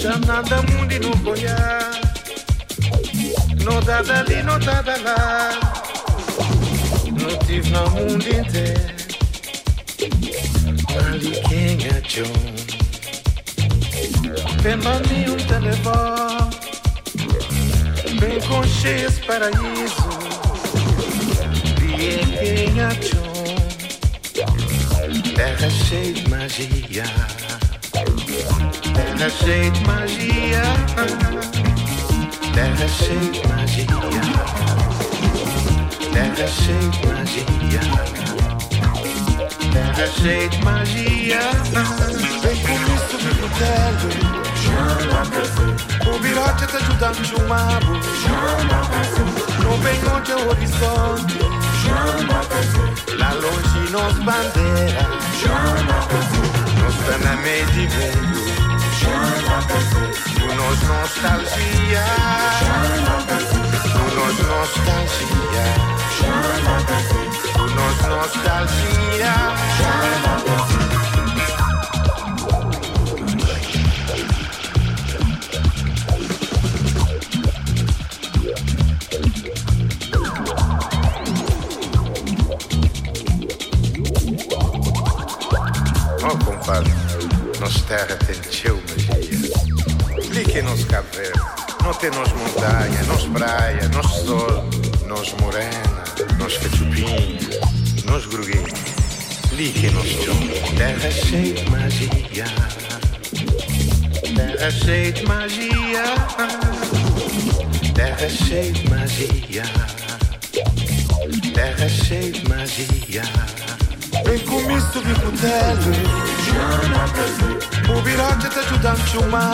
Nada mundo e não olhar. Não dá dali, não dá lá. Não tive no mundo inteiro. Ali quem é John? Vem pra mim um telefone. Bem com cheias paraíso. Vi quem é John? Terra cheia de magia. Terra cheia de magia. Terra cheia de magia. Terra cheia de magia. Terra cheia de magia. Vem com isso, vem pro telo. O virote te ajuda a me chamar. Não vem onde é o horizonte. Lá longe nos bandeira. Nos tá na meio de vento. Nos nostalgia. Nos nostalgia. Nos nostalgia. Oh, compadre, nossa terra tem teu magia. Explique nos Cabo Verde, não tem nos montanha, nos praia, nos sol, nos morena, nos cachupinhos, nos gruguinhos. Explique nos chão. Terra cheia de magia. Terra cheia de magia. Terra cheia de magia. Terra cheia de magia. Vem comigo subir pro telo. O virote te ajuda a me chamar.